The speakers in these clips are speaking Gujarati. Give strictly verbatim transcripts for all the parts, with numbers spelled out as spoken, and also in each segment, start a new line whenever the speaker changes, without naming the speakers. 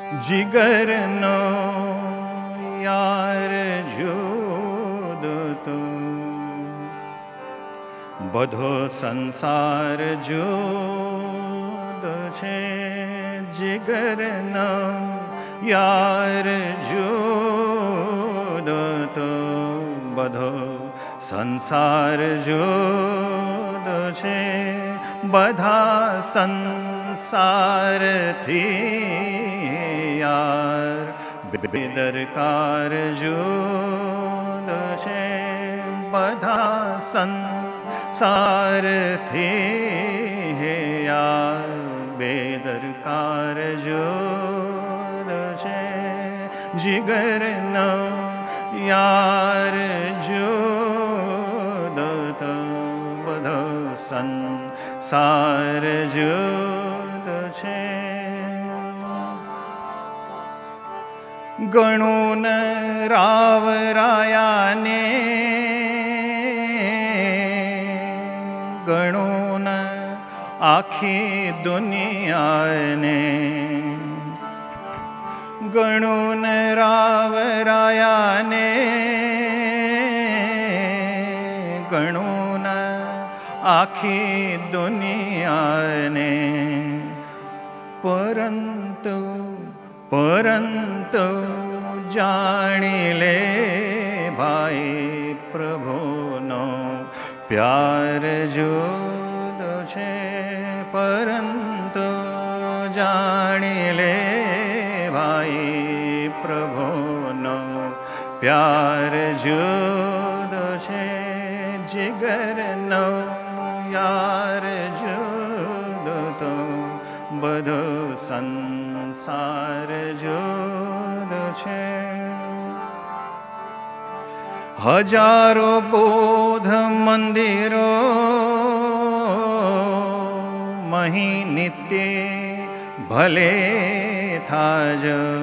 જીગરનો યાર જુદો તો બધો સંસાર જુદો છે. જીગરનો યાર જુદો તો બધો સંસાર જુદો છે. બધા સંસારથી યાર બેદરકાર જુદો છે. બધા સંસારથી યાર બેદરકાર જુદો છે. જીગરનો યાર જુદો તો બધો સંસાર જુદો છે. ગણું ન રાવરાયાને ગણું ન આખી દુનિયાને ગણું ન રાવરાયાને ગણું ન આખી દુનિયાને પરંતુ પરંતુ જાણી લે ભાઈ પ્રભુનો પ્યાર જુદો છે. પરંતુ જાણી લે ભાઈ પ્રભુનો પ્યાર જુદો છે. જીગરનો યાર જુદો તો બધો સંસાર જુદો છે. હજારો બૌદ્ધ મંદિરો મહી નિત્ય ભલે થાજ.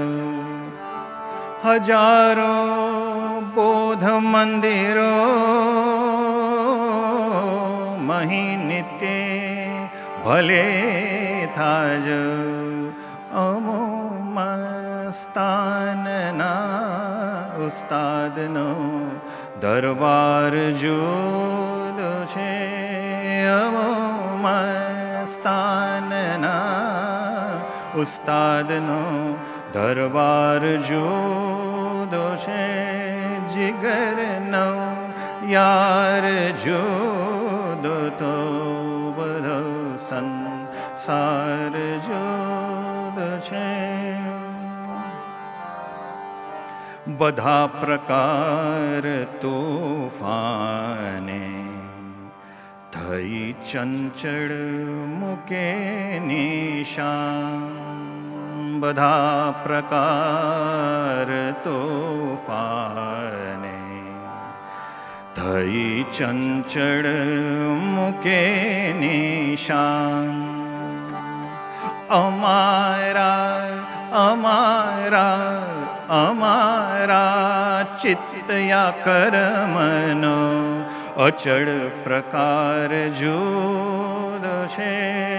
હજારો બૌદ્ધ મંદિરો મહી નિત્ય ભલે થાજ. અમો મસ્તાનના ઉસ્તાદનો દરબાર જુદો છે. અમો મસ્તાનના ઉસ્તાદનો દરબાર જુદો છે. જીગરનો યાર જુદો તો બધો સંસાર જુદો છે. બધા પ્રકાર તોફાને થઈ ચંચળ મૂકે નિશાન. બધા પ્રકાર તોફાને થઈ ચંચળ મૂકે નિશાન. અમારા અમારા અમારા ચિત્તયા કર્મનો અચળ પ્રકાર જુદો છે.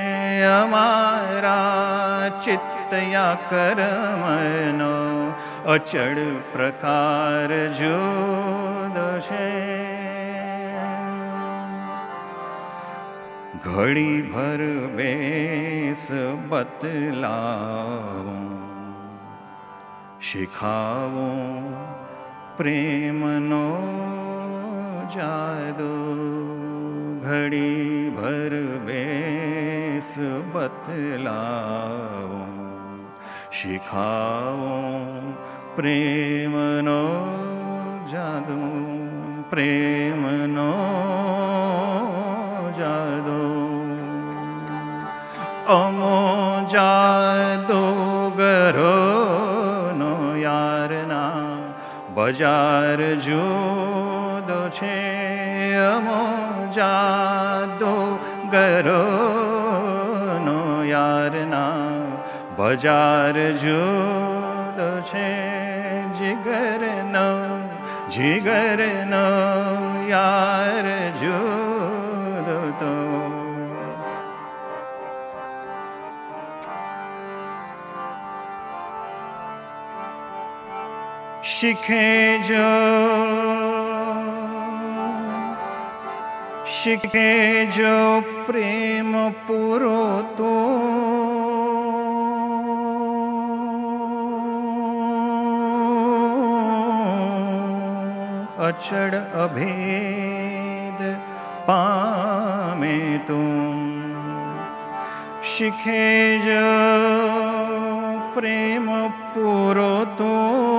અમારા ચિત્તયા કર્મનો અચળ પ્રકાર જુદો છે. ઘડી ભર બેસ બતલાવું શીખાવું પ્રેમનો જાદો. ઘડી ભર બેસ બતલાવું શીખાવું પ્રેમનો જાદો. પ્રેમનો જાદો અમો જાદુગરોનો યારના બજાર જુદો છે. અમો જાદુગરોનો યારના બજાર જુદો છે. જીગરનો જીગરનો યાર જુદો તો શીખે જો શીખે જો પ્રેમ પૂરો તો અચળ અભેદ પામે તું. શીખે જો પ્રેમ પૂરો તો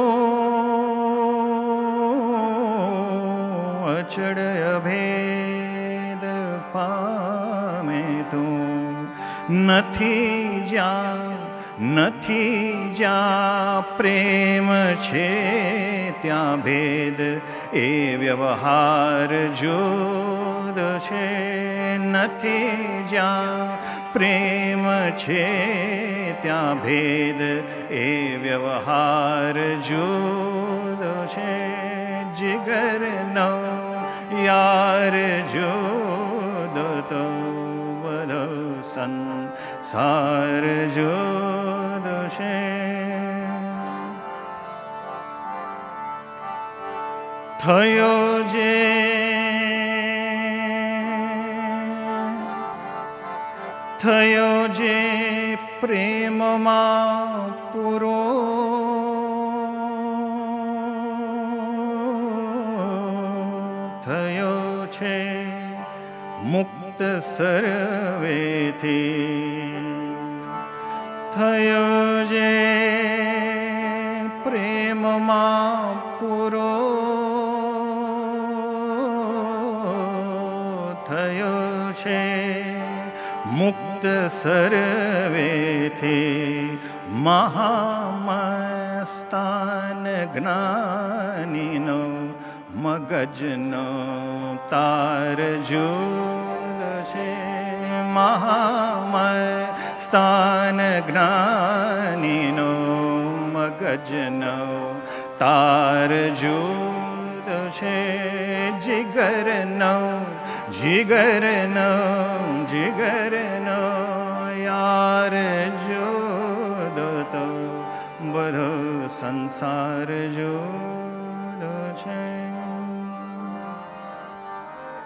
અચળ અભેદ પામે તું. નથી જ્યાં નથી જ્યાં પ્રેમ છે ત્યાં ભેદ એ વ્યવહાર જુદો છે. નથી જ્યાં પ્રેમ છે ત્યાં ભેદ એ વ્યવહાર જુદો છે. જીગરનો યાર જુદો તો બધો સંસાર જુદો છે. થયો જે થયો જે પ્રેમમાં પૂરો થયો છે મુક્ત સર્વેથી. થયો જે પ્રેમમાં પૂરો થયો છે મુક્ત સર્વેથી. મહામસ્તાન જ્ઞાનીનો મગજનો તાર જુદો છે. મહામસ્તાન જ્ઞાનીનો મગજનો તાર જુદો છે. જીગરનો જીગરનો જીગરનો યાર જુદો તો બધો સંસાર જુદો છે.